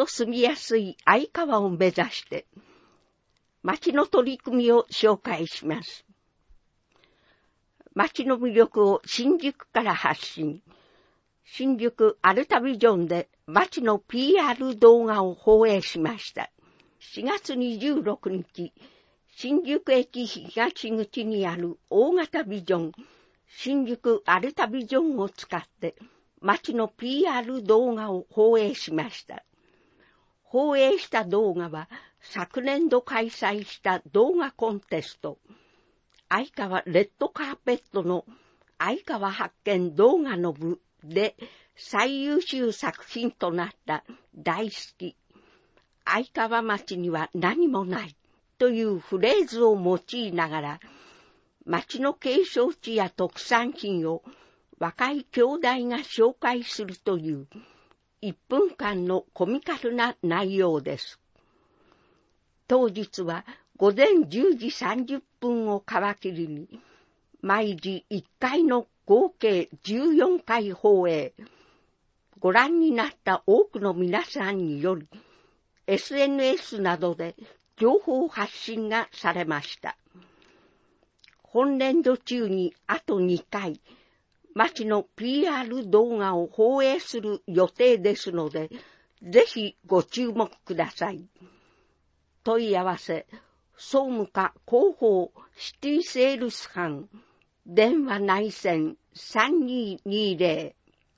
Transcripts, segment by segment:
住みやすい相川を目指して、町の取り組みを紹介します。町の魅力を新宿から発信。新宿アルタビジョンで町の PR 動画を放映しました。4月26日、新宿駅東口にある大型ビジョン、新宿アルタビジョンを使って町の PR 動画を放映しました。放映した動画は昨年度開催した動画コンテスト、相川レッドカーペットの相川発見動画の部で最優秀作品となった大好き。相川町には何もないというフレーズを用いながら、町の景勝地や特産品を若い兄弟が紹介するという1分間のコミカルな内容です。当日は午前10時30分を皮切りに、毎時1回の合計14回放映。ご覧になった多くの皆さんにより、SNS などで情報発信がされました。本年度中にあと2回、町の PR 動画を放映する予定ですので、ぜひご注目ください。問い合わせ、総務課広報シティセールス班、電話内線3220。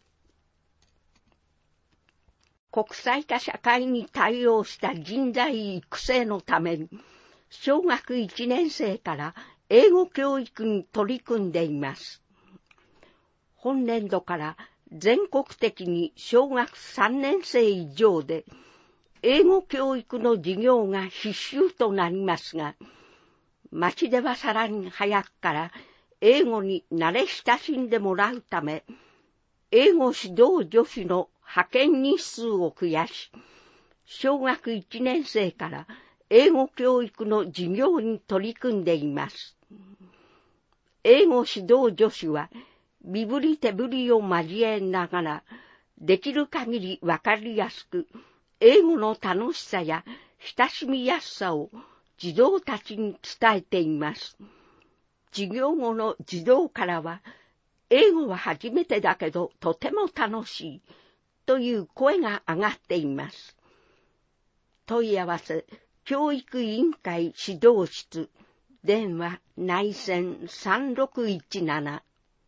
国際化社会に対応した人材育成のために、小学1年生から英語教育に取り組んでいます。本年度から全国的に小学3年生以上で、英語教育の授業が必修となりますが、町ではさらに早くから英語に慣れ親しんでもらうため、英語指導助手の派遣日数を増やし、小学1年生から英語教育の授業に取り組んでいます。英語指導助手は、身振り手振りを交えながら、できる限りわかりやすく、英語の楽しさや親しみやすさを児童たちに伝えています。授業後の児童からは、英語は初めてだけどとても楽しいという声が上がっています。問い合わせ、教育委員会指導室、電話内線3617。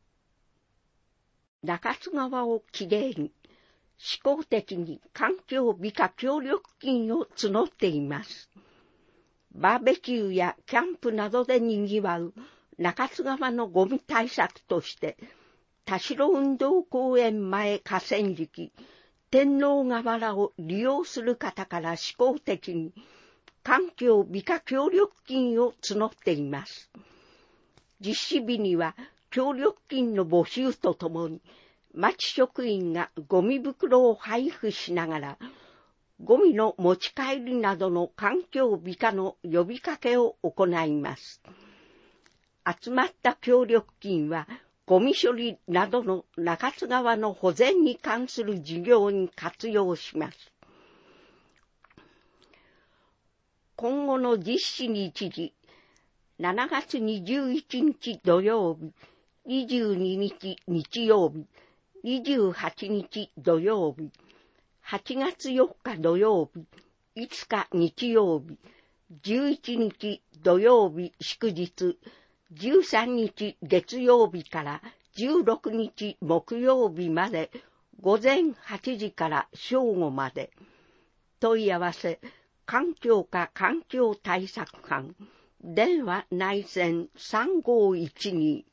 中津川をきれいに、思考的に環境美化協力金を募っています。バーベキューやキャンプなどで賑わう中津川のゴミ対策として、田代運動公園前河川敷、天王河原を利用する方から思考的に環境美化協力金を募っています。実施日には協力金の募集とともに、町職員がゴミ袋を配布しながら、ゴミの持ち帰りなどの環境美化の呼びかけを行います。集まった協力金は、ゴミ処理などの中津川の保全に関する事業に活用します。今後の実施日時、7月21日土曜日、22日日曜日、28日土曜日、8月4日土曜日、5日日曜日、11日土曜日祝日、13日月曜日から16日木曜日まで午前8時から正午まで。問い合わせ、環境課環境対策班、電話内線3512。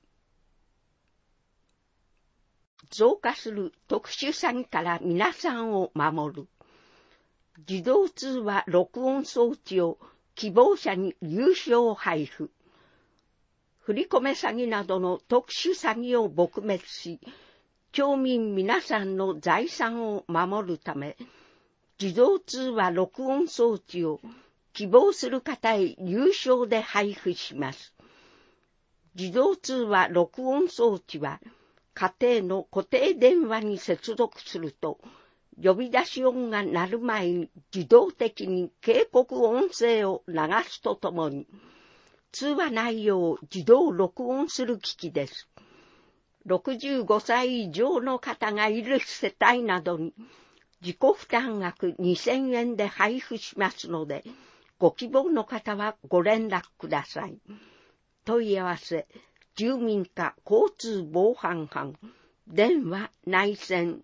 増加する特殊詐欺から皆さんを守る。自動通話録音装置を希望者に有償配布。振り込め詐欺などの特殊詐欺を撲滅し、町民皆さんの財産を守るため、自動通話録音装置を希望する方へ有償で配布します。自動通話録音装置は、家庭の固定電話に接続すると、 呼び出し音が鳴る前に自動的に警告音声を流すとともに、通話内容を自動録音する機器です。65歳以上の方がいる世帯などに自己負担額2000円で配布しますので、ご希望の方はご連絡ください。問い合わせ、住民課交通防犯班、電話内線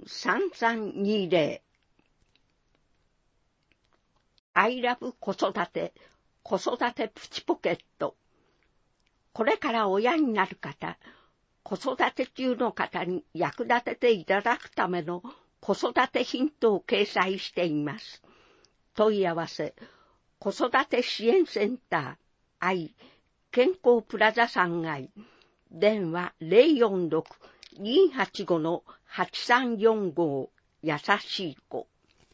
3320。I love 子育て、子育てプチポケット。これから親になる方、子育て中の方に役立てていただくための子育てヒントを掲載しています。問い合わせ、子育て支援センター、愛、健康プラザ3階、電話 046-285-8345 優しい子。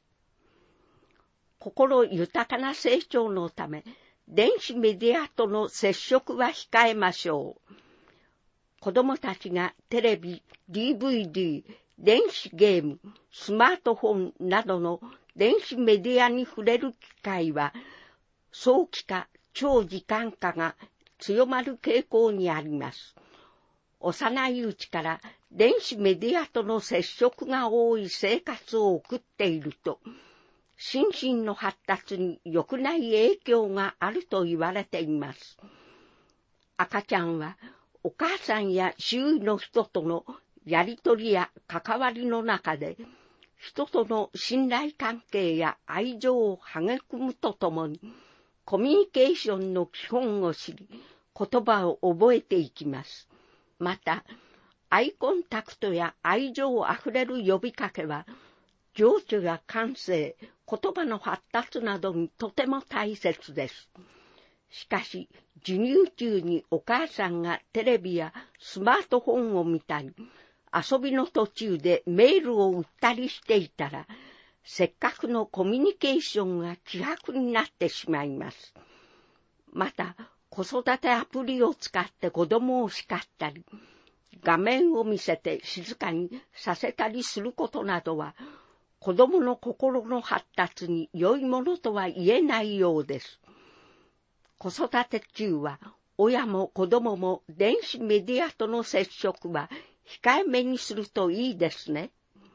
心豊かな成長のため、電子メディアとの接触は控えましょう。子供たちがテレビ、DVD、電子ゲーム、スマートフォンなどの電子メディアに触れる機会は、早期化、長時間化が強まる傾向にあります。幼いうちから電子メディアとの接触が多い生活を送っていると、心身の発達に良くない影響があると言われています。赤ちゃんはお母さんや周囲の人とのやりとりや関わりの中で、人との信頼関係や愛情を育むとともに、コミュニケーションの基本を知り、言葉を覚えていきます。また、アイコンタクトや愛情あふれる呼びかけは、情緒や感性、言葉の発達などにとても大切です。しかし、授乳中にお母さんがテレビやスマートフォンを見たり、遊びの途中でメールを打ったりしていたら、せっかくのコミュニケーションが希薄になってしまいます。また、子育てアプリを使って子供を叱ったり、画面を見せて静かにさせたりすることなどは、子供の心の発達に良いものとは言えないようです。子育て中は、親も子供も電子メディアとの接触は控えめにするといいですね。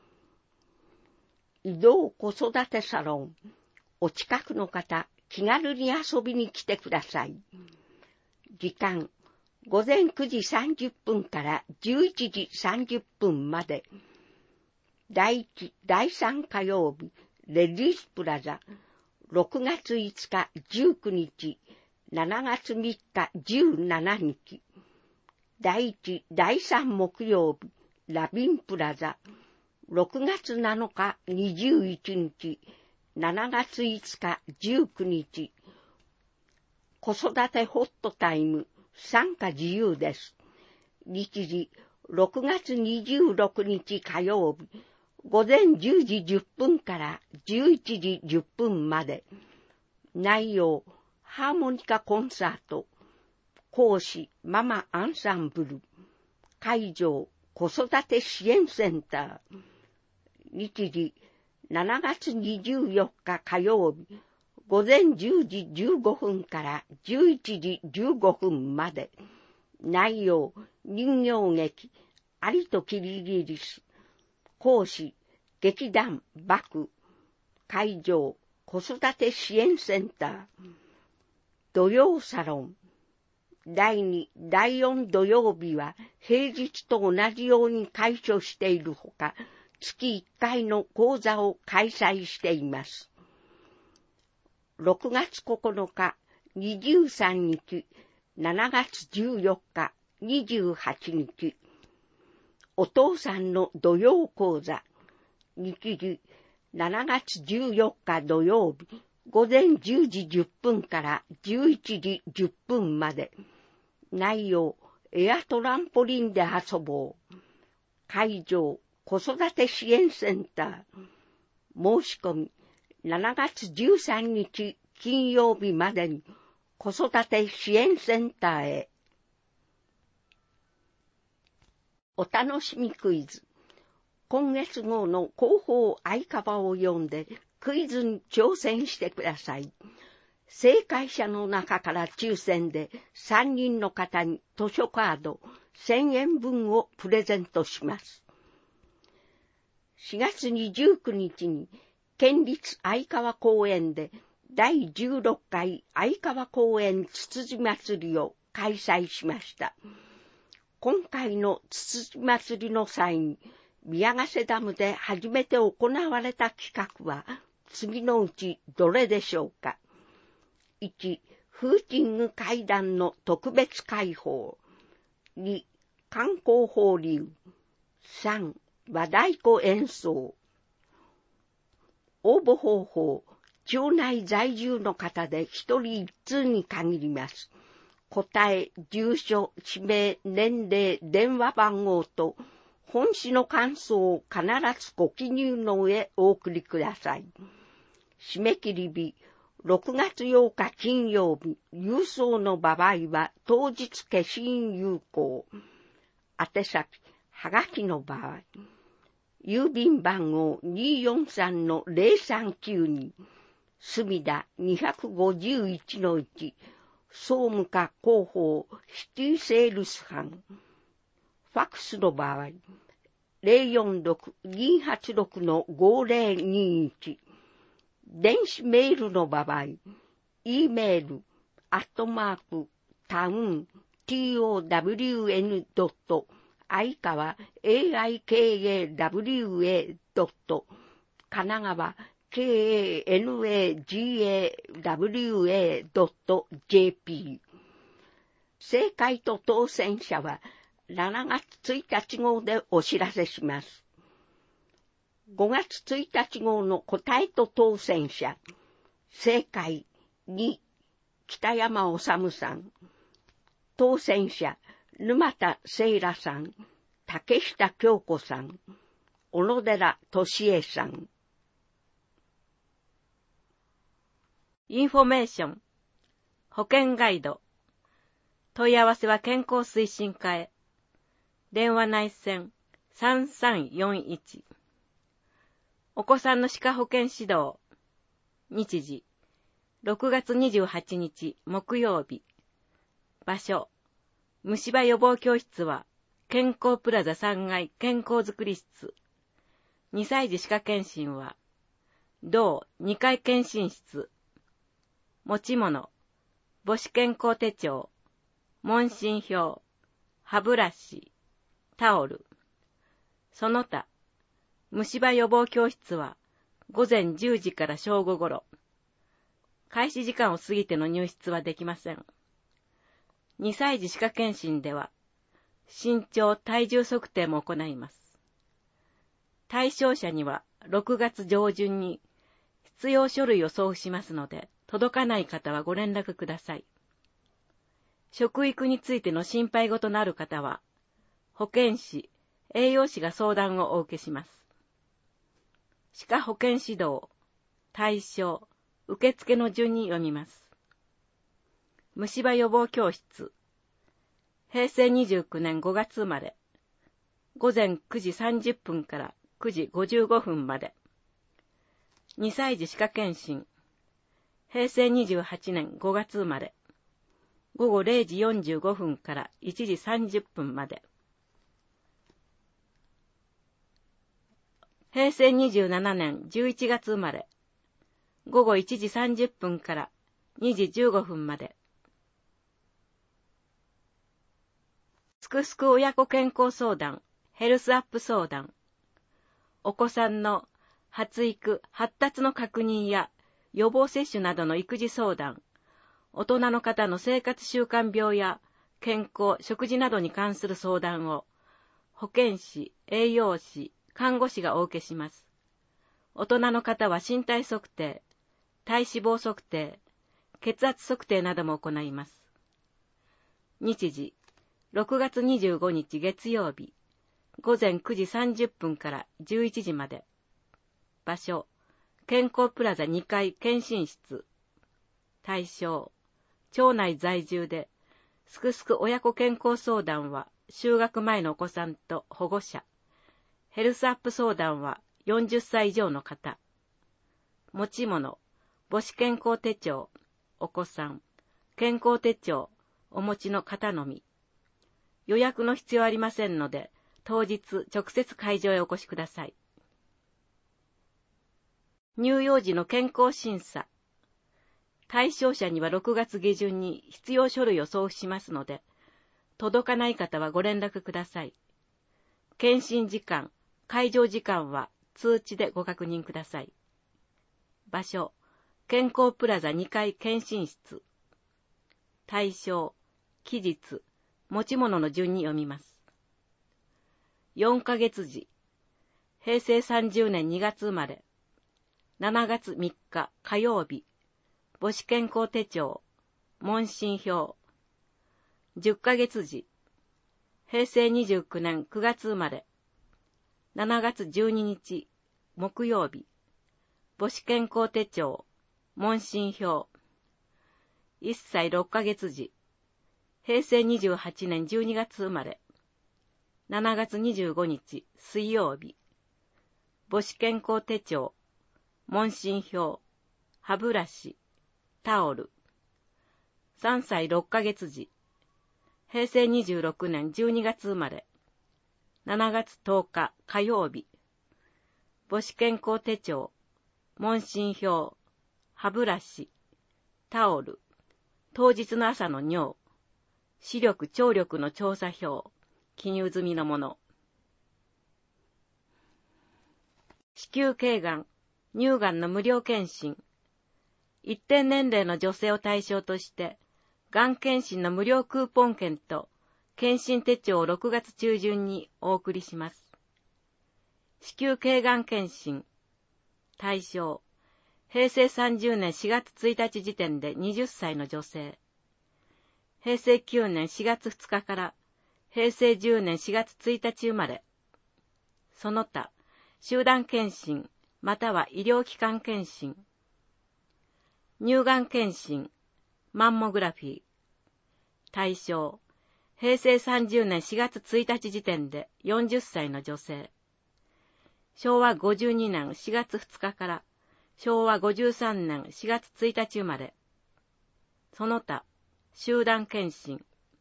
移動子育てサロン。お近くの方、気軽に遊びに来てください。時間、午前9時30分から11時30分まで。第1、第3火曜日、レディースプラザ。6月5日、19日、7月3日、17日。第1、第3木曜日、ラビンプラザ。6月7日、21日、7月5日、19日。子育てホットタイム、参加自由です。日時、6月26日火曜日、午前10時10分から11時10分まで。内容、ハーモニカコンサート。講師、ママアンサンブル。会場、子育て支援センター。日時、7月24日火曜日、午前10時15分から11時15分まで。内容、人形劇、アリとキリギリス。講師、劇団バク。会場、子育て支援センター。土曜サロン。第2、第4土曜日は平日と同じように開所しているほか、月1回の講座を開催しています。6月9日、23日、7月14日、28日。お父さんの土曜講座。日時、7月14日土曜日、午前10時10分から11時10分まで。内容、エアトランポリンで遊ぼう。会場、子育て支援センター。申し込み、7月13日金曜日までに子育て支援センターへ。お楽しみクイズ。 今月号の広報相川を読んでクイズに挑戦してください。正解者の中から抽選で3人の方に図書カード1000円分をプレゼントします。4月29日に県立相川公園で第16回相川公園つつじ祭りを開催しました。今回のつつじ祭りの際に宮ヶ瀬ダムで初めて行われた企画は次のうちどれでしょうか。1、フーチング会談の特別開放。2、観光放流。3、和太鼓演奏。応募方法、町内在住の方で1人1通に限ります。答え、住所、氏名、年齢、電話番号と本誌の感想を必ずご記入の上お送りください。締め切り日、6月8日金曜日、郵送の場合は当日消印有効。宛先、はがきの場合。郵便番号 243-0392 墨田251-1総務課広報シティセールス班。ファックスの場合 046-286-5021 電子メールの場合 E メール@town.aikawa aikawa.神奈川 kanagawa.jp 正解と当選者は7月1日号でお知らせします。5月1日号の答えと当選者。正解2、北山治さん。当選者、沼田聖羅さん、竹下京子さん、小野寺俊恵さん。 インフォメーション、保険ガイド。問い合わせは健康推進課へ。電話内線3341。お子さんの歯科保険指導。日時、6月28日木曜日。場所、虫歯予防教室は、健康プラザ3階健康づくり室。2歳児歯科検診は、同2階検診室。持ち物、母子健康手帳、問診票、歯ブラシ、タオル。その他、虫歯予防教室は午前10時から正午頃。開始時間を過ぎての入室はできません。2歳児歯科検診では、身長・体重測定も行います。対象者には6月上旬に必要書類を送付しますので、届かない方はご連絡ください。食育についての心配事のある方は、保健師、栄養士が相談をお受けします。歯科保健指導、対象、受付の順に読みます。虫歯予防教室、平成29年5月生まれ、午前9時30分から9時55分まで。2歳児歯科検診、平成28年5月生まれ、午後0時45分から1時30分まで。平成27年11月生まれ、午後1時30分から2時15分まで。すくすく親子健康相談、ヘルスアップ相談。お子さんの発育、発達の確認や予防接種などの育児相談、大人の方の生活習慣病や健康、食事などに関する相談を、保健師、栄養士、看護師がお受けします。大人の方は身体測定、体脂肪測定、血圧測定なども行います。日時、6月25日月曜日、午前9時30分から11時まで。場所、健康プラザ2階検診室。対象、町内在住で、すくすく親子健康相談は、就学前のお子さんと保護者。 ヘルスアップ相談は40歳以上の方。持ち物、母子健康手帳、お子さん、健康手帳、お持ちの方のみ。予約の必要ありませんので、当日直接会場へお越しください。乳幼児の健康審査。対象者には6月下旬に必要書類を送付しますので、届かない方はご連絡ください。検診時間、会場時間は通知でご確認ください。場所、健康プラザ2階検診室。対象、期日、持ち物の順に読みます。4ヶ月時、平成30年2月生まれ、7月3日火曜日、母子健康手帳、問診票。10ヶ月時、平成29年9月生まれ、7月12日木曜日、母子健康手帳、問診票。1歳6ヶ月時、平成28年12月生まれ、7月25日水曜日、母子健康手帳、問診票、歯ブラシ、タオル。3歳6ヶ月時、平成26年12月生まれ、7月10日火曜日、母子健康手帳、問診票、歯ブラシ、タオル、当日の朝の尿、視力・聴力の調査票、記入済みのもの。子宮頸がん、乳がんの無料検診。一定年齢の女性を対象として、がん検診の無料クーポン券と検診手帳を6月中旬にお送りします。子宮頸がん検診。対象、平成30年4月1日時点で20歳の女性。平成9年4月2日から平成10年4月1日生まれ。その他、集団検診、または医療機関検診。乳がん検診、マンモグラフィー。対象、平成30年4月1日時点で40歳の女性。昭和52年4月2日から昭和53年4月1日生まれ。その他、集団検診。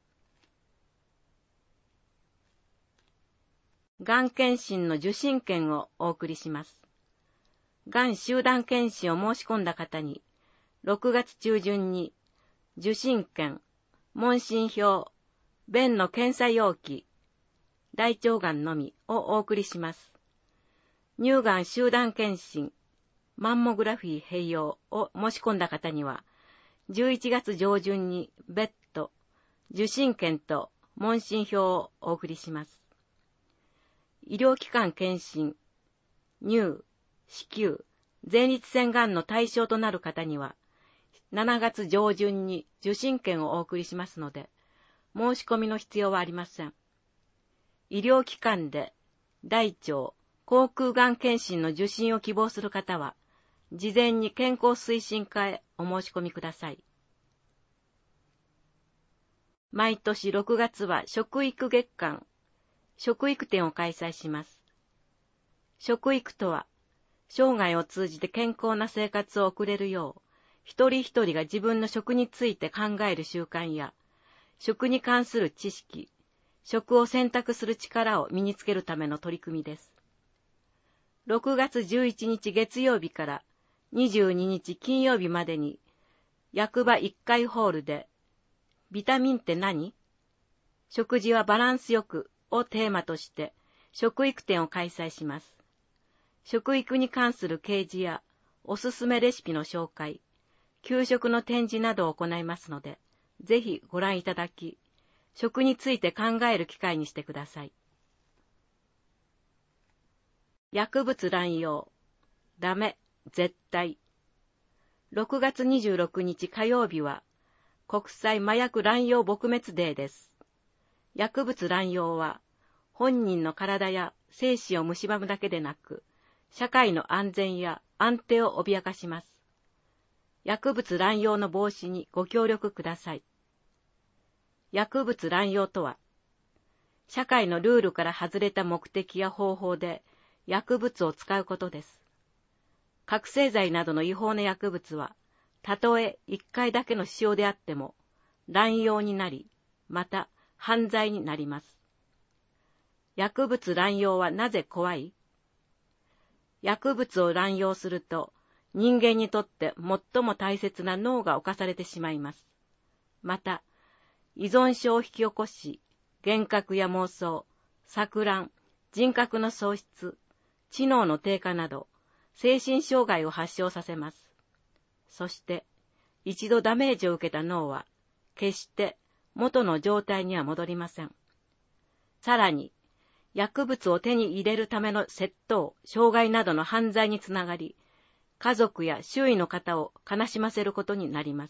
がん検診の受診券をお送りします。がん集団検診を申し込んだ方に、6月中旬に受診券、問診票、便の検査容器、大腸がんのみをお送りします。乳がん集団検診、マンモグラフィー併用を申し込んだ方には、11月上旬に別途、受診券と問診票をお送りします。医療機関検診、乳、子宮、前立腺がんの対象となる方には、7月上旬に受診券をお送りしますので、申し込みの必要はありません。医療機関で大腸、口腔がん検診の受診を希望する方は、事前に健康推進課へお申し込みください。毎年6月は食育月間、食育展を開催します。食育とは、生涯を通じて健康な生活を送れるよう、一人一人が自分の食について考える習慣や、食に関する知識、食を選択する力を身につけるための取り組みです。6月11日月曜日から22日金曜日までに、役場1階ホールで、ビタミンって何？食事はバランスよくをテーマとして、食育展を開催します。食育に関する掲示や、おすすめレシピの紹介、給食の展示などを行いますので、ぜひご覧いただき、食について考える機会にしてください。薬物乱用。ダメ、絶対。6月26日火曜日は、国際麻薬乱用撲滅デーです。薬物乱用は、本人の体や生死を蝕むだけでなく、社会の安全や安定を脅かします。薬物乱用の防止にご協力ください。薬物乱用とは、 社会のルールから外れた目的や方法で薬物を使うことです。覚醒剤などの違法な薬物は、たとえ1回だけの使用であっても、乱用になり、また犯罪になります。薬物乱用はなぜ怖い？薬物を乱用すると、人間にとって最も大切な脳が侵されてしまいます。また、依存症を引き起こし、幻覚や妄想、錯乱、人格の喪失、知能の低下など、精神障害を発症させます。そして、一度ダメージを受けた脳は、決して元の状態には戻りません。さらに、薬物を手に入れるための窃盗、傷害などの犯罪につながり、家族や周囲の方を悲しませることになります。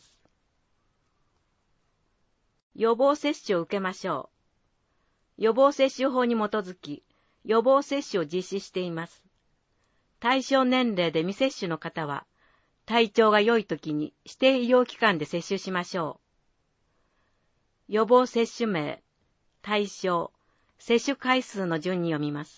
予防接種を受けましょう。予防接種法に基づき、予防接種を実施しています。対象年齢で未接種の方は、体調が良い時に指定医療機関で接種しましょう。予防接種名、対象、接種回数の順に読みます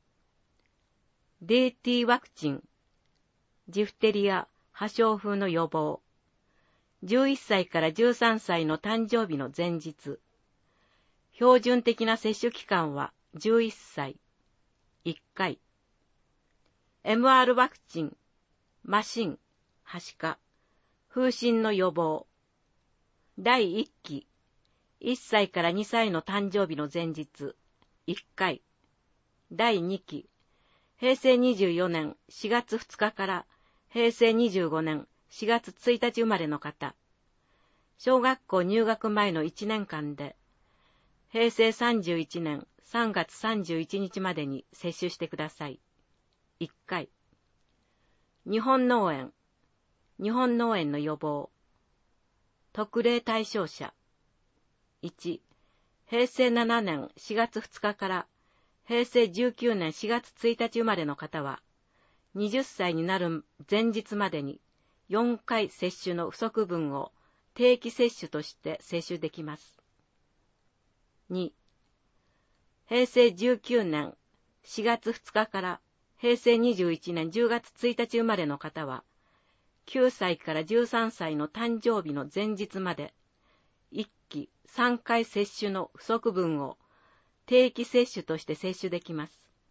。DT ワクチン、ジフテリア、破傷風の予防。11歳から13歳の誕生日の前日。標準的な接種期間は11歳。1回。MR ワクチン、麻疹、はしか、風疹の予防。第1期。1歳から2歳の誕生日の前日。1回。第2期。平成24年4月2日から平成25年4月1日生まれの方。小学校入学前の1年間で、平成31年3月31日までに接種してください。1回。日本脳炎。日本脳炎の予防。特例対象者。1、平成7年4月2日から平成19年4月1日生まれの方は、20歳になる前日までに4回接種の不足分を定期接種として接種できます。2、平成19年4月2日から平成21年10月1日生まれの方は、9歳から13歳の誕生日の前日まで、1期3回接種の不足分を定期接種として接種できます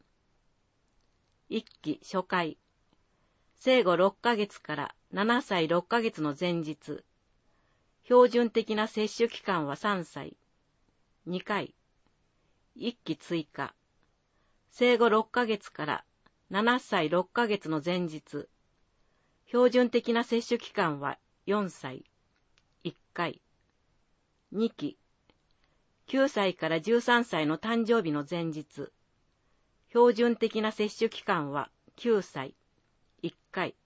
。1期初回、生後6ヶ月から7歳6ヶ月の前日、標準的な接種期間は3歳。2回、1期追加、生後6ヶ月から7歳6ヶ月の前日、標準的な接種期間は4歳。1回。2期。9歳から13歳の誕生日の前日。標準的な接種期間は9歳。1回。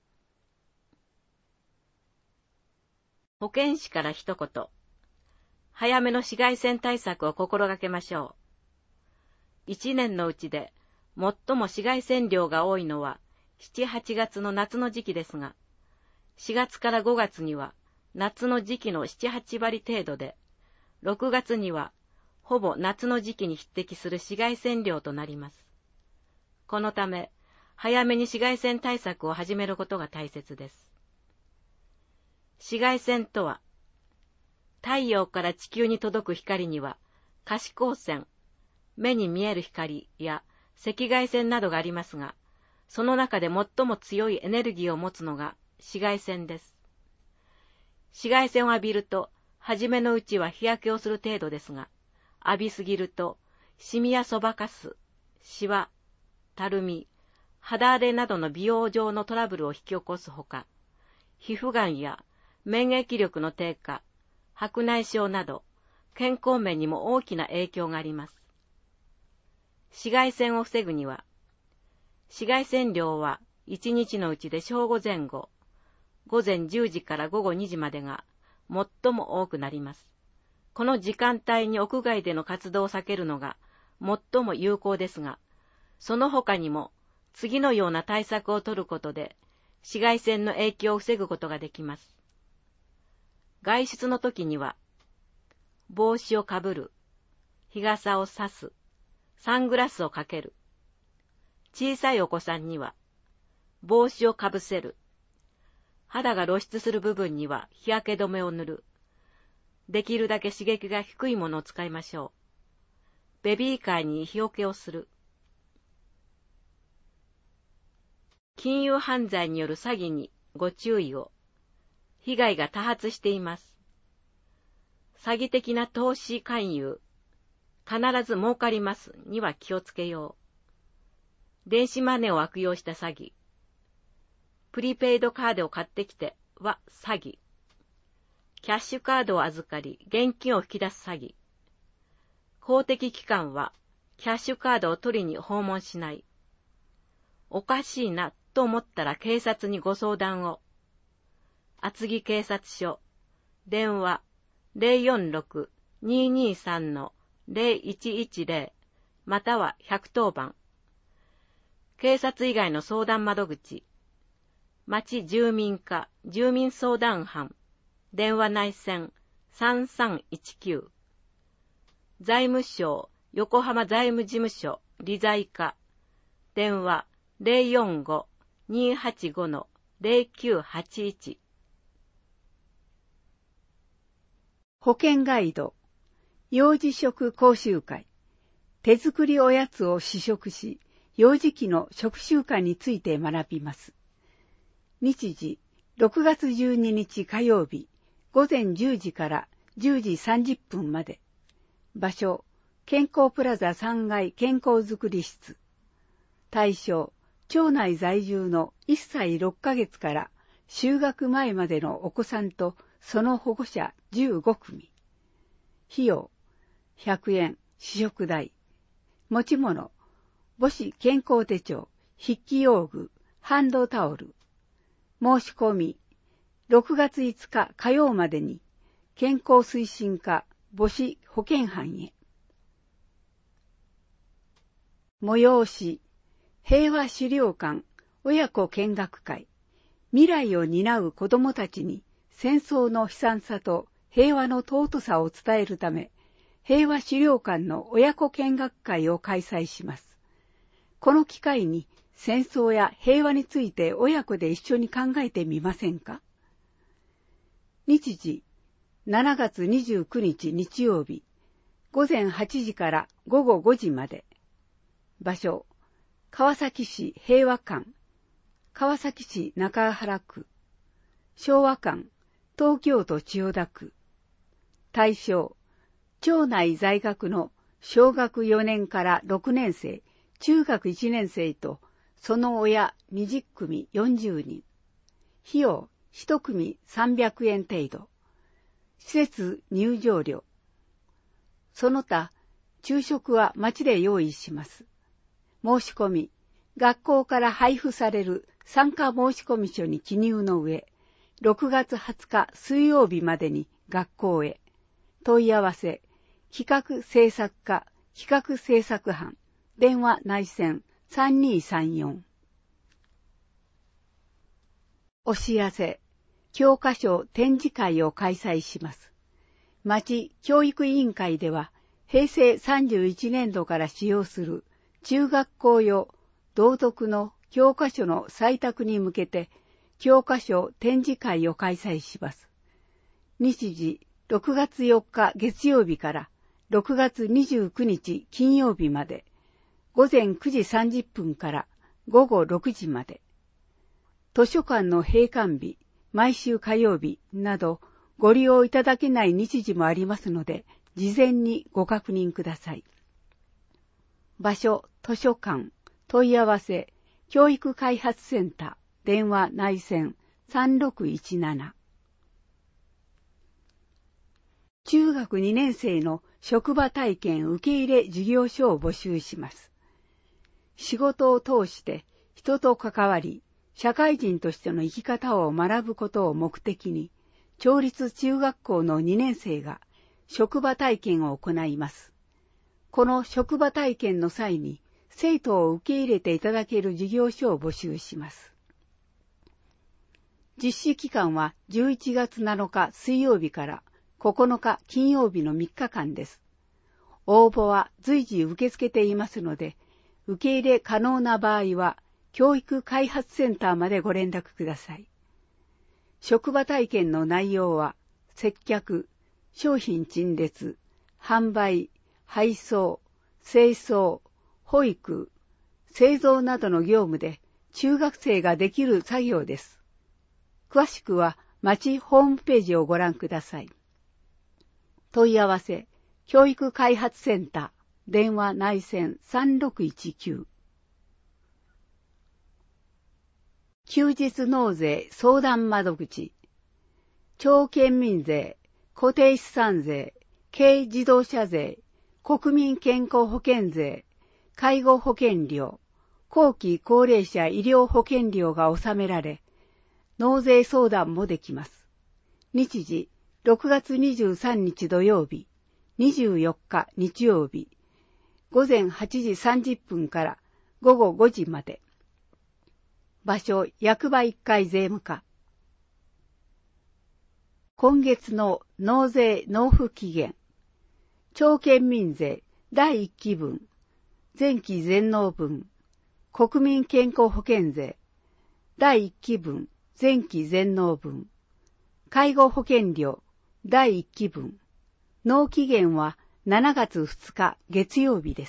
保健師から一言。早めの紫外線対策を心がけましょう。1年のうちで最も紫外線量が多いのは7、8月の夏の時期ですが、4月から5月には夏の時期の7、8割程度で、6月にはほぼ夏の時期に匹敵する紫外線量となります。このため、早めに紫外線対策を始めることが大切です。紫外線とは、太陽から地球に届く光には、可視光線、目に見える光や赤外線などがありますが、その中で最も強いエネルギーを持つのが紫外線です。紫外線を浴びると、初めのうちは日焼けをする程度ですが、浴びすぎると、シミやそばかす、シワ、たるみ、肌荒れなどの美容上のトラブルを引き起こすほか、皮膚がんや免疫力の低下、白内障など、健康面にも大きな影響があります。紫外線を防ぐには、紫外線量は1日のうちで正午前後、午前10時から午後2時までが最も多くなります。この時間帯に屋外での活動を避けるのが最も有効ですが、その他にも次のような対策を取ることで紫外線の影響を防ぐことができます。外出の時には、帽子をかぶる、日傘を差す、 サングラスをかける。小さいお子さんには帽子をかぶせる。肌が露出する部分には日焼け止めを塗る。できるだけ刺激が低いものを使いましょう。ベビーカーに日よけをする。金融犯罪による詐欺にご注意を。被害が多発しています。詐欺的な投資勧誘、必ず儲かりますには気をつけよう。電子マネーを悪用した詐欺。プリペイドカードを買ってきては詐欺。キャッシュカードを預かり、現金を引き出す詐欺。公的機関はキャッシュカードを取りに訪問しない。おかしいなと思ったら警察にご相談を。厚木警察署、電話 046-223-0110 または110番。警察以外の相談窓口、町住民課住民相談班、電話内線3319。財務省横浜財務事務所理財課、電話 045-285-0981。 保健ガイド、幼児食講習会、手作りおやつを試食し、幼児期の食習慣について学びます。日時、6月12日火曜日、午前10時から10時30分まで。場所、健康プラザ3階健康づくり室。対象、町内在住の1歳6ヶ月から就学前までのお子さんとその保護者15組。費用、100円、試食代。持ち物、母子健康手帳、筆記用具、ハンドタオル。申し込み、6月5日火曜までに、健康推進課母子保健班へ。催し、平和資料館親子見学会。未来を担う子どもたちに戦争の悲惨さと平和の尊さを伝えるため、平和資料館の親子見学会を開催します。この機会に戦争や平和について親子で一緒に考えてみませんか？日時、7月29日日曜日、午前8時から午後5時まで。場所、川崎市平和館、川崎市中原区、昭和館、東京都千代田区。対象、町内在学の小学4年から6年生、中学1年生と、その親20組40人。費用1組300円程度。施設入場料。その他、昼食は町で用意します。申し込み、学校から配布される参加申込書に記入の上、6月20日水曜日までに学校へ。問い合わせ、企画制作課、企画制作班、電話内線3234。お知らせ、教科書展示会を開催します。町教育委員会では、平成31年度から使用する中学校用道徳の教科書の採択に向けて、教科書展示会を開催します。日時、6月4日月曜日から6月29日金曜日まで、午前9時30分から午後6時まで。図書館の閉館日、毎週火曜日などご利用いただけない日時もありますので、事前にご確認ください。場所、図書館、問い合わせ、教育開発センター、電話内線3617。中学2年生の職場体験受け入れ事業所を募集します。仕事を通して人と関わり、社会人としての生き方を学ぶことを目的に、町立中学校の2年生が職場体験を行います。この職場体験の際に、生徒を受け入れていただける事業所を募集します。実施期間は11月7日水曜日から9日金曜日の3日間です。 応募は随時受け付けていますので、受け入れ可能な場合は、教育開発センターまでご連絡ください。職場体験の内容は、接客、商品陳列、販売、配送、清掃、保育、製造などの業務で中学生ができる作業です。詳しくは町ホームページをご覧ください。問い合わせ、教育開発センター、電話内線3619。休日納税相談窓口、町県民税、固定資産税、軽自動車税、国民健康保険税、介護保険料、後期高齢者医療保険料が納められ、納税相談もできます。日時、6月23日土曜日、24日日曜日、午前8時30分から午後5時まで。場所、役場1階税務課。今月の納税納付期限。町県民税第1期分、前期全納分、国民健康保険税第1期分、前期全納分、介護保険料第1期分、納期限は7月2日月曜日です。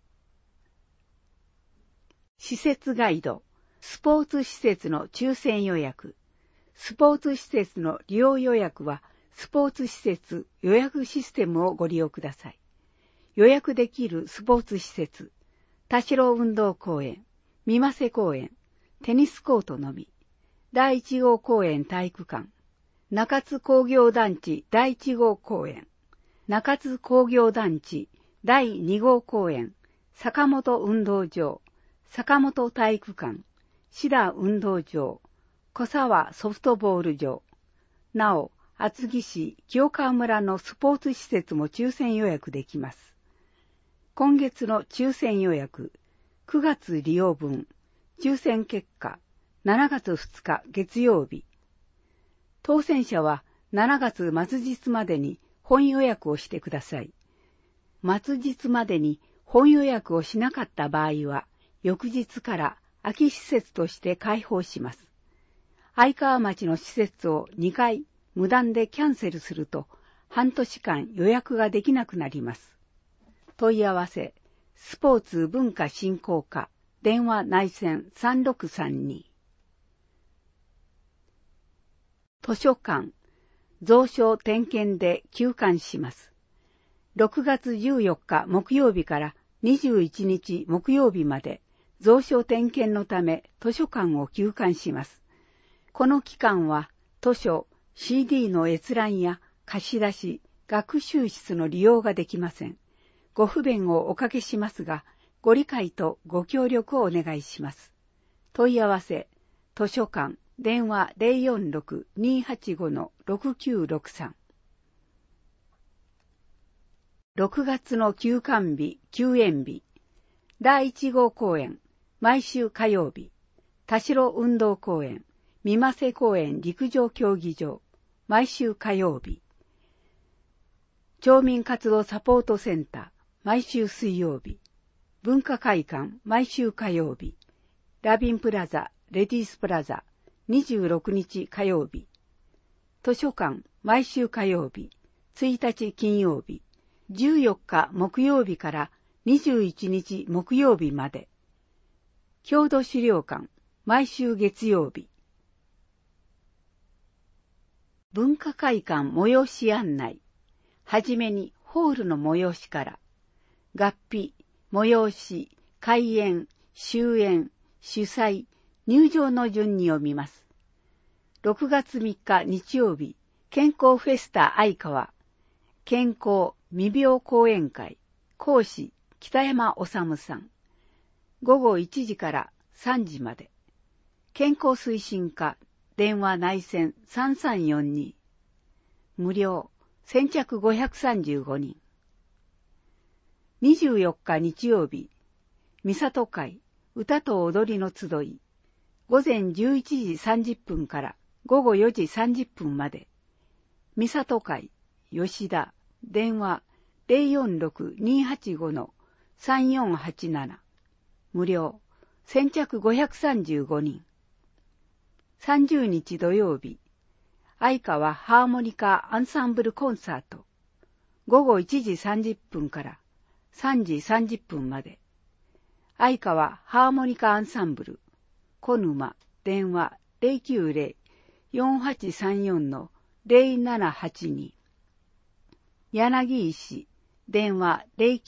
施設ガイド、スポーツ施設の抽選予約。スポーツ施設の利用予約は、スポーツ施設予約システムをご利用ください。予約できるスポーツ施設、田代運動公園、三瀬公園、テニスコートのみ、第1号公園体育館、中津工業団地第1号公園、中津工業団地第2号公園、坂本運動場、坂本体育館、志田運動場、小沢ソフトボール場、なお、厚木市清川村のスポーツ施設も抽選予約できます。今月の抽選予約、9月利用分、抽選結果、7月2日月曜日。当選者は7月末日までに本予約をしてください。末日までに本予約をしなかった場合は、翌日から空き施設として開放します。相川町の施設を2回無断でキャンセルすると、半年間予約ができなくなります。問い合わせ、スポーツ文化振興課、電話内線3632。図書館、蔵書点検で休館します。6月14日木曜日から21日木曜日まで、蔵書点検のため図書館を休館します。この期間は図書、CD の閲覧や貸し出し、学習室の利用ができません。ご不便をおかけしますが、ご理解とご協力をお願いします。問い合わせ、図書館、電話 046-285-6963。6月の休館日、休園日。第1号公演、毎週火曜日。田代運動公園、三瀬公園陸上競技場、毎週火曜日。町民活動サポートセンター、毎週水曜日。文化会館、毎週火曜日。ラビンプラザ、レディースプラザ、26日火曜日。図書館、毎週火曜日。1日金曜日。14日木曜日から21日木曜日まで。郷土資料館、毎週月曜日。文化会館催し案内。はじめにホールの催しから。合否、催し、開演、終演、主催、入場の順に読みます。6月3日日曜日、健康フェスタ相川、健康未病講演会、講師、北山治さん。午後1時から3時まで。健康推進課、電話内線3342。無料、先着535人。24日日曜日、三郷会、歌と踊りの集い。午前11時30分から午後4時30分まで。三郷会、吉田、電話 046-285-3487。無料。先着535人。30日土曜日、相川ハーモニカアンサンブルコンサート。午後1時30分から3時30分まで。相川ハーモニカアンサンブル。小沼、電話090-4834-0782。柳石、電話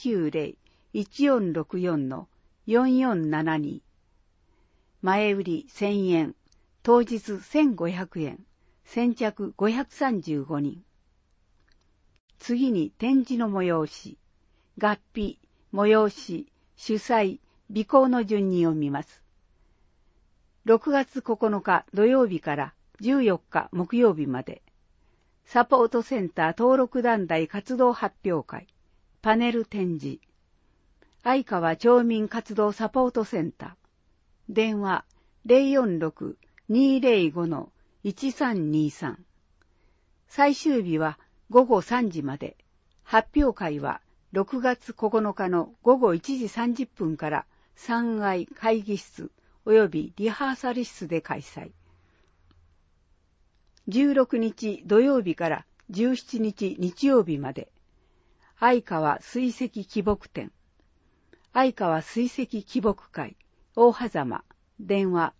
090-1464-4472。前売り1000円、当日1500円、先着535人。次に展示の催し、合否、催し、主催、備考の順に読みます。6月9日土曜日から14日木曜日まで、サポートセンター登録団体活動発表会、パネル展示、相川町民活動サポートセンター、電話046-205-1323。最終日は午後3時まで、発表会は6月9日の午後1時30分から3階会議室及びリハーサル室で開催。16日土曜日から17日日曜日まで、相川水石木木展、相川水石木木会、大狭間、電話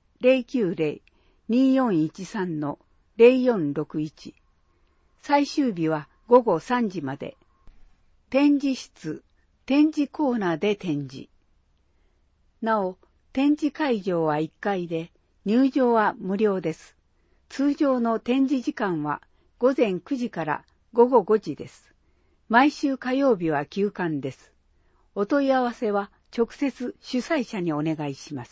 090-2413-0461。最終日は午後3時まで。展示室、展示コーナーで展示。なお、展示会場は1階で、入場は無料です。通常の展示時間は午前9時から午後5時です。毎週火曜日は休館です。お問い合わせは直接主催者にお願いします。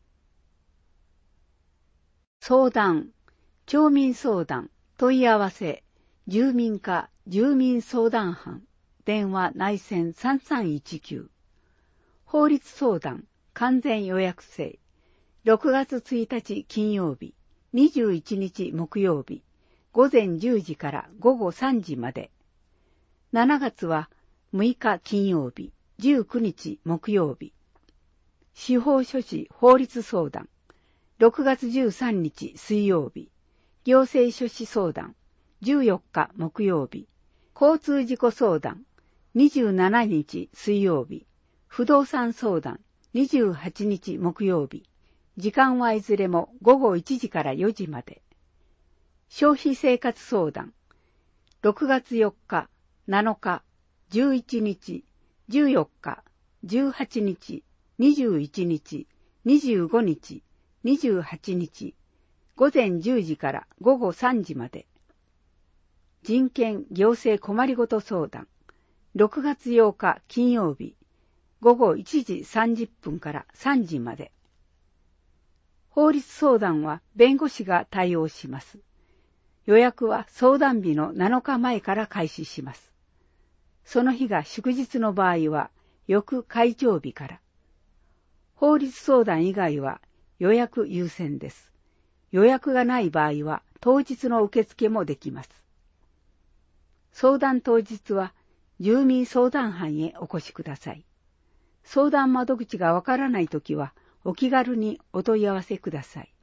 相談、町民相談、問い合わせ、住民課住民相談班、電話内線3319。法律相談、完全予約制。6月1日金曜日、21日木曜日、午前10時から午後3時まで。7月は6日金曜日、19日木曜日。司法書士法律相談、6月13日水曜日。行政書士相談、14日木曜日。交通事故相談、27日水曜日。不動産相談、28日木曜日。時間はいずれも午後1時から4時まで。消費生活相談、6月4日、7日、11日、14日、18日、21日、25日、28日、午前10時から午後3時まで。人権行政困りごと相談、6月8日金曜日、午後1時30分から3時まで。法律相談は弁護士が対応します。予約は相談日の7日前から開始します。その日が祝日の場合は翌開庁日から。法律相談以外は予約優先です。予約がない場合は当日の受付もできます。相談当日は住民相談班へお越しください。相談窓口がわからないときはお気軽にお問い合わせください。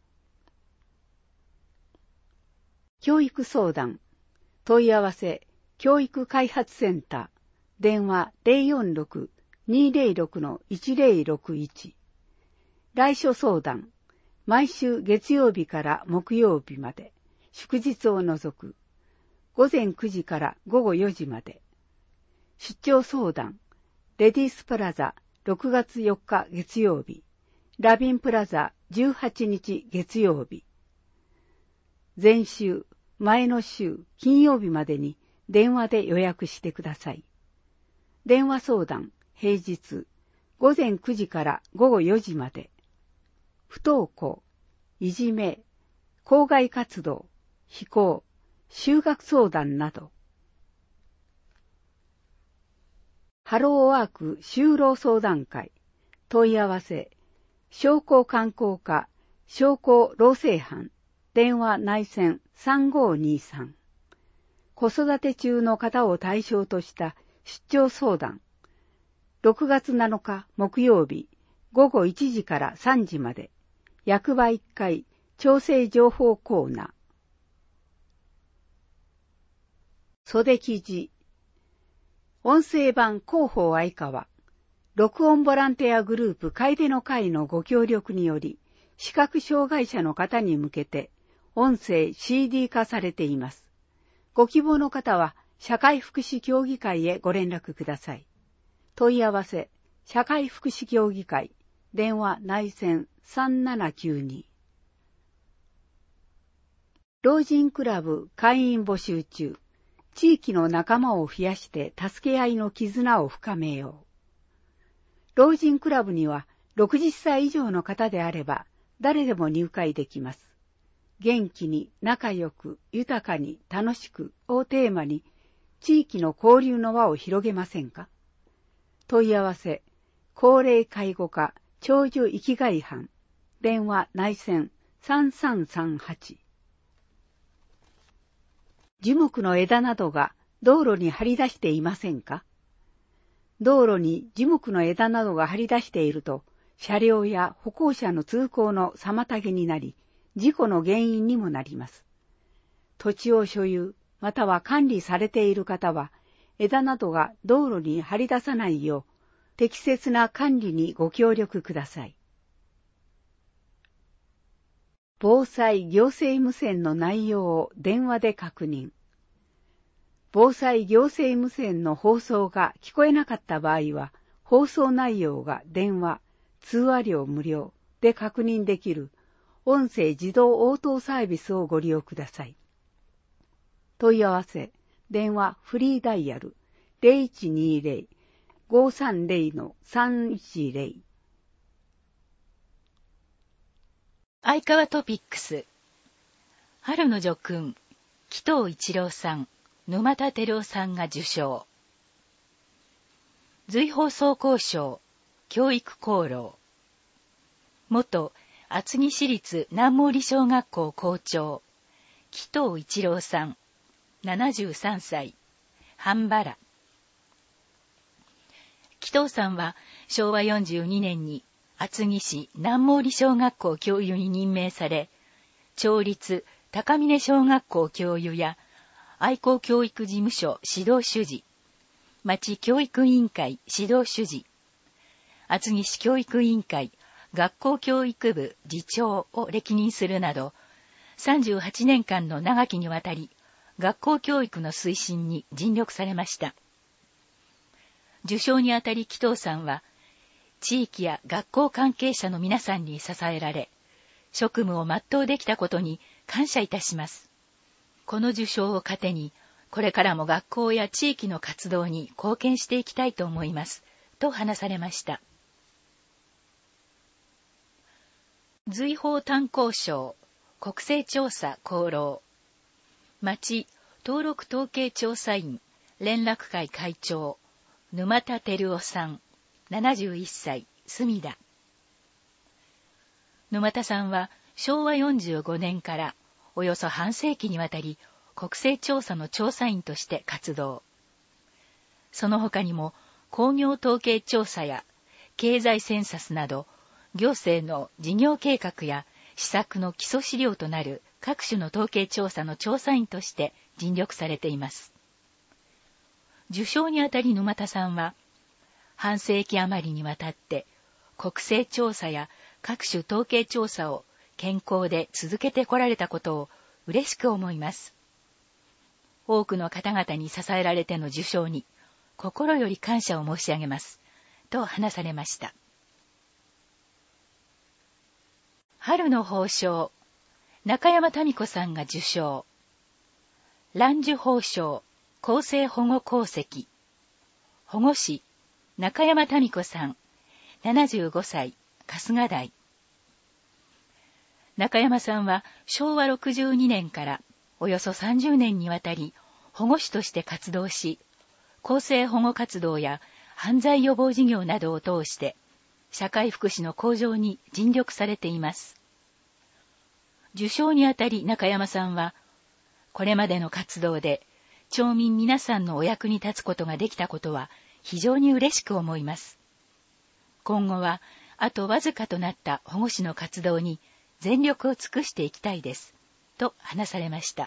教育相談、問い合わせ、教育開発センター、電話046-206-1061。来所相談、毎週月曜日から木曜日まで、祝日を除く、午前9時から午後4時まで。出張相談、レディースプラザ6月4日月曜日、ラビンプラザ18日月曜日。前週、前の週、金曜日までに電話で予約してください。電話相談、平日、午前9時から午後4時まで。不登校、いじめ、校外活動、非行、就学相談など。ハローワーク就労相談会、問い合わせ、商工観光課、商工労政班、電話内線3523。子育て中の方を対象とした出張相談。6月7日木曜日午後1時から3時まで。役場1階調整情報コーナー。袖記事。音声版広報愛川。録音ボランティアグループ楓の会のご協力により、視覚障害者の方に向けて音声 CD 化されています。ご希望の方は社会福祉協議会へご連絡ください。問い合わせ、社会福祉協議会、電話内線3792。老人クラブ会員募集中。地域の仲間を増やして助け合いの絆を深めよう。老人クラブには60歳以上の方であれば誰でも入会できます。元気に仲良く豊かに楽しくをテーマに地域の交流の輪を広げませんか？問い合わせ、高齢介護課長寿生きがい班、電話内線3338。樹木の枝などが道路に張り出していませんか？道路に樹木の枝などが張り出していると、車両や歩行者の通行の妨げになり、事故の原因にもなります。土地を所有、または管理されている方は、枝などが道路に張り出さないよう、適切な管理にご協力ください。防災行政無線の内容を電話で確認。防災行政無線の放送が聞こえなかった場合は、放送内容が電話、通話料無料で確認できる音声自動応答サービスをご利用ください。問い合わせ、電話フリーダイヤル 0120-530-310。 愛川トピックス。春の叙勲、紀藤一郎さん、沼田照夫さんが受賞。随放送交渉、教育功労。元厚木市立南毛利小学校校長、紀藤一郎さん、73歳、半原。紀藤さんは昭和42年に厚木市南毛利小学校教諭に任命され、町立高峰小学校教諭や愛好教育事務所指導主事、町教育委員会指導主事、厚木市教育委員会学校教育部次長を歴任するなど、38年間の長きにわたり、学校教育の推進に尽力されました。受賞にあたり紀藤さんは、地域や学校関係者の皆さんに支えられ、職務を全うできたことに感謝いたします。この受賞を糧に、これからも学校や地域の活動に貢献していきたいと思います、と話されました。随放炭鉱省、国勢調査功労。町登録統計調査員連絡会会長、沼田照夫さん、71歳、隅田。沼田さんは昭和45年からおよそ半世紀にわたり国勢調査の調査員として活動。その他にも工業統計調査や経済センサスなど行政の事業計画や施策の基礎資料となる各種の統計調査の調査員として尽力されています。受賞にあたり沼田さんは、半世紀余りにわたって国勢調査や各種統計調査を健康で続けてこられたことを嬉しく思います。多くの方々に支えられての受賞に心より感謝を申し上げます、と話されました。春の褒章、中山民子さんが受賞。蘭寿褒章、厚生保護功績。保護士、中山民子さん、75歳、春日台。中山さんは昭和62年からおよそ30年にわたり保護士として活動し、更生保護活動や犯罪予防事業などを通して社会福祉の向上に尽力されています。受賞にあたり中山さんは、これまでの活動で町民皆さんのお役に立つことができたことは非常に嬉しく思います。今後はあとわずかとなった保護司の活動に全力を尽くしていきたいです、と話されました。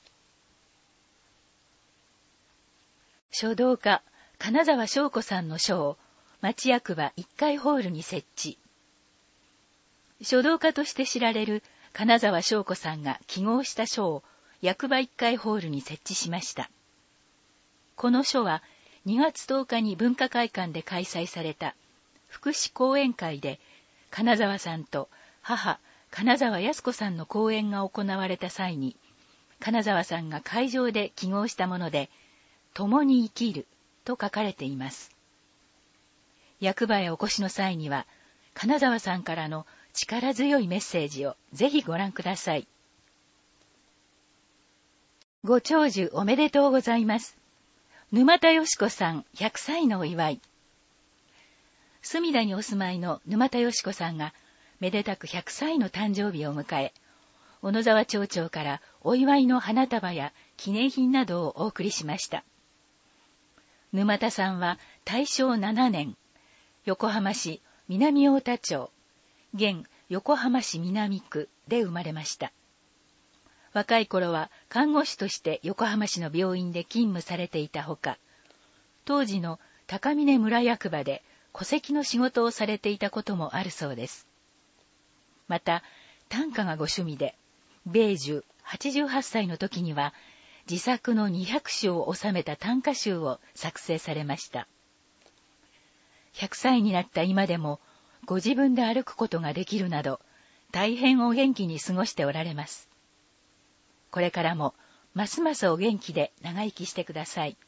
書道家、金沢翔子さんの書を町役場1階ホールに設置。書道家として知られる金沢翔子さんが揮毫した書を役場1階ホールに設置しました。この書は2月10日に文化会館で開催された福祉講演会で、金沢さんと母、金沢靖子さんの講演が行われた際に、金沢さんが会場で揮毫したもので、共に生きると書かれています。役場へお越しの際には、金沢さんからの力強いメッセージをぜひご覧ください。ご長寿おめでとうございます。沼田よし子さん100歳のお祝い。隅田にお住まいの沼田よし子さんがめでたく100歳の誕生日を迎え、小野沢町長からお祝いの花束や記念品などをお送りしました。沼田さんは大正7年、横浜市南太田町、現横浜市南区で生まれました。若い頃は看護師として横浜市の病院で勤務されていたほか、当時の高峰村役場で戸籍の仕事をされていたこともあるそうです。また、短歌がご趣味で、米寿88歳の時には、自作の200首を収めた短歌集を作成されました。100歳になった今でも、ご自分で歩くことができるなど、大変お元気に過ごしておられます。これからも、ますますお元気で長生きしてください。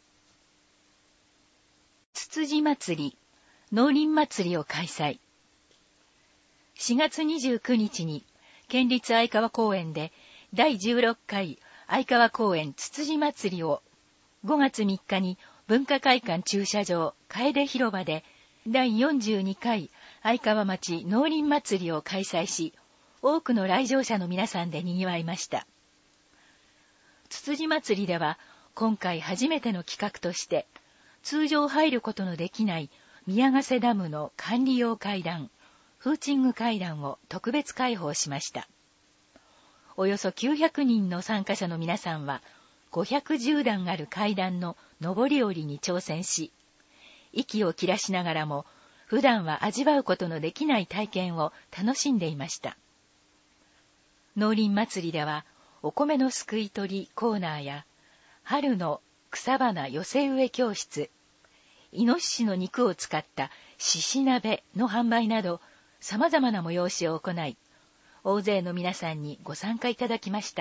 つつじ祭り、農林祭りを開催。4月29日に、県立愛川公園で第16回愛川公園つつじ祭りを、5月3日に文化会館駐車場楓広場で第42回愛川町農林祭りを開催し、多くの来場者の皆さんで賑わいました。つつじ祭りでは、今回初めての企画として、通常入ることのできない宮ヶ瀬ダムの管理用階段、フーチング階段を特別開放しました。およそ900人の参加者の皆さんは、510段ある階段の上り下りに挑戦し、息を切らしながらも、普段は味わうことのできない体験を楽しんでいました。農林祭りでは、お米のすくい取りコーナーや、春の草花寄せ植え教室、イノシシの肉を使ったしし鍋の販売など、様々な催しを行い、大勢の皆さんにご参加いただきました。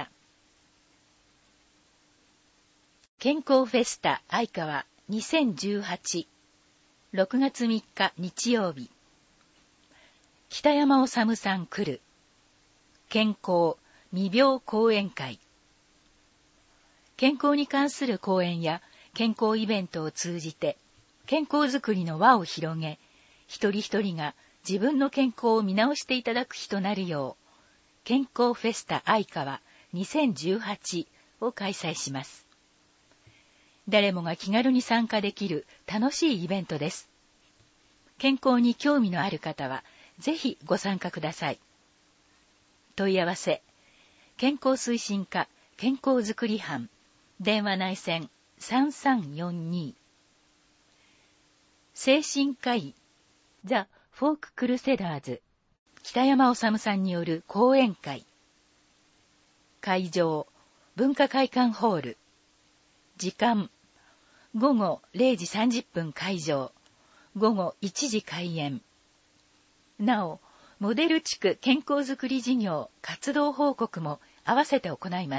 健康フェスタ愛川2018、6月3日日曜日。北山治さん来る。健康未病講演会。健康に関する講演や健康イベントを通じて、健康づくりの輪を広げ、一人一人が自分の健康を見直していただく日となるよう、健康フェスタ愛川2018を開催します。誰もが気軽に参加できる楽しいイベントです。健康に興味のある方は、ぜひご参加ください。問い合わせ、健康推進課健康づくり班、電話内線3342。精神科医、ザ・フォーク・クルセダーズ、北山治さんによる講演会。会場、文化会館ホール。時間、午後0時30分開場、午後1時開演。なお、モデル地区健康づくり事業活動報告も合わせて行います。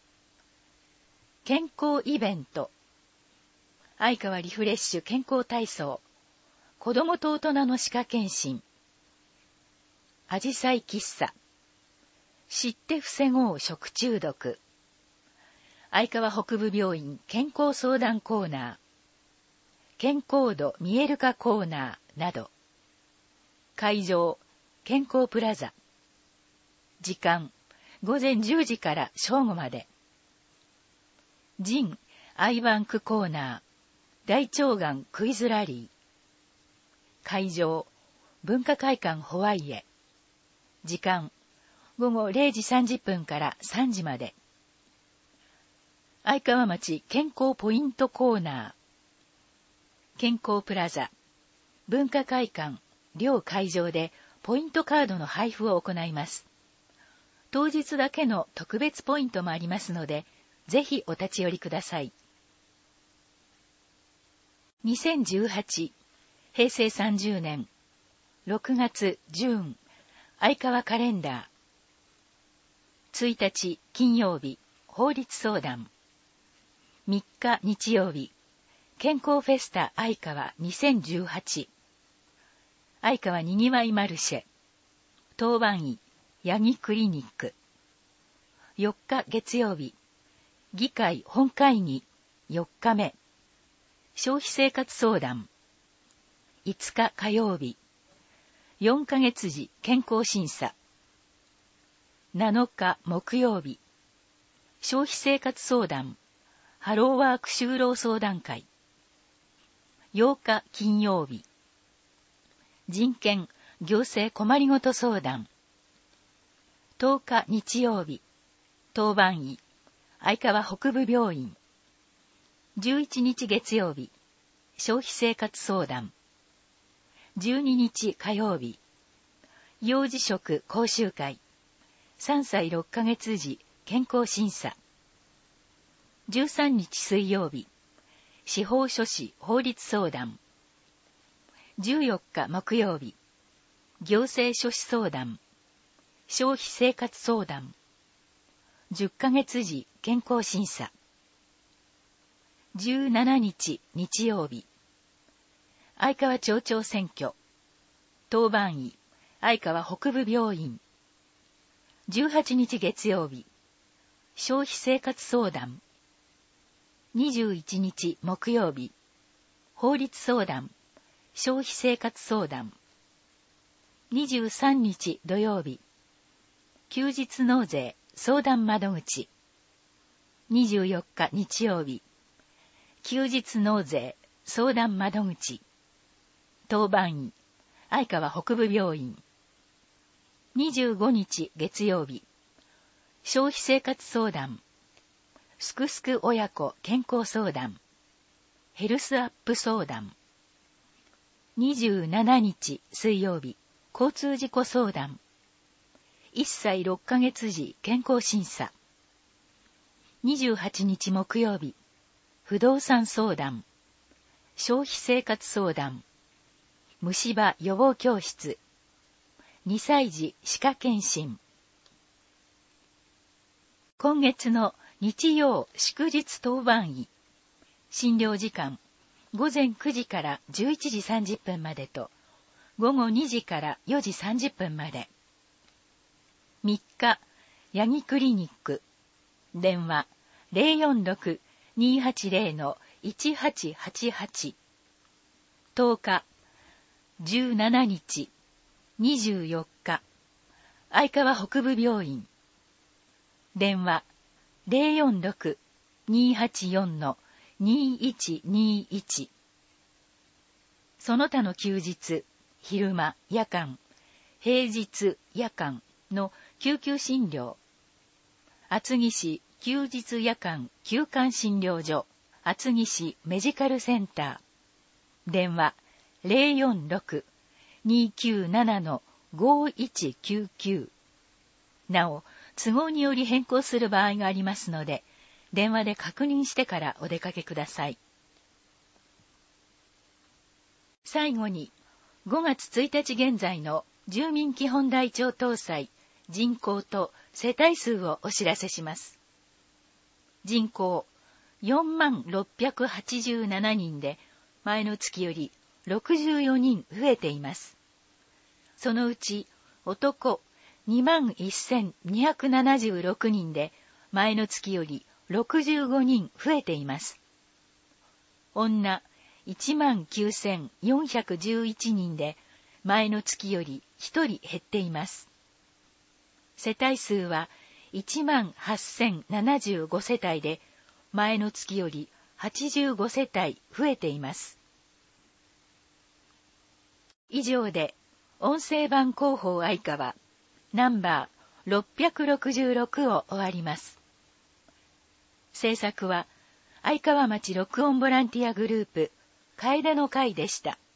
健康イベント、愛川リフレッシュ健康体操、子どもと大人の歯科検診、あじさい喫茶、知って防ごう食中毒、愛川北部病院健康相談コーナー、健康度見える化コーナーなど、会場、健康プラザ。時間、午前10時から正午まで。 ジン・アイバンクコーナー、大腸がんクイズラリー。会場、文化会館ホワイエ。時間、午後0時30分から3時まで。愛川町健康ポイントコーナー。健康プラザ、文化会館、両会場でポイントカードの配布を行います。当日だけの特別ポイントもありますので、ぜひお立ち寄りください。2018平成30年6月10愛川カレンダー。1日金曜日法律相談。3日日曜日健康フェスタ愛川2018。愛川にぎわいマルシェ。当番医ヤギクリニック。4日月曜日議会本会議4日目。消費生活相談。5日火曜日4ヶ月時健康審査。7日木曜日消費生活相談ハローワーク就労相談会。8日金曜日人権行政困りごと相談。10日日曜日当番医愛川北部病院。11日月曜日消費生活相談。12日火曜日幼児食講習会3歳6ヶ月時健康審査。13日水曜日司法書士法律相談。14日木曜日行政書士相談消費生活相談。10ヶ月時健康審査。17日日曜日愛川町長選挙当番医愛川北部病院。18日月曜日消費生活相談。21日木曜日法律相談消費生活相談。23日土曜日休日納税相談窓口。24日日曜日休日納税相談窓口。当番医愛川北部病院。25日月曜日消費生活相談すくすく親子健康相談ヘルスアップ相談。27日水曜日交通事故相談1歳6ヶ月時健康審査。28日木曜日不動産相談消費生活相談虫歯予防教室。2歳児歯科検診。今月の日曜祝日当番医診療時間午前9時から11時30分までと午後2時から4時30分まで。3日ヤギクリニック電話 046-280-1888。10日17日24日愛川北部病院電話 046-284-2121。その他の休日昼間夜間平日夜間の救急診療。厚木市休日夜間休館診療所厚木市メディカルセンター電話 046-297-5199。なお、都合により変更する場合がありますので、電話で確認してからお出かけください。最後に、5月1日現在の住民基本台帳搭載人口と世帯数をお知らせします。人口4687人で、前の月より64人増えています。そのうち男21,276人で前の月より65人増えています。女19,411人で前の月より1人減っています。世帯数は18,075世帯で前の月より85世帯増えています。以上で、音声版広報愛川ナンバー666を終わります。制作は、愛川町録音ボランティアグループ、楓の会でした。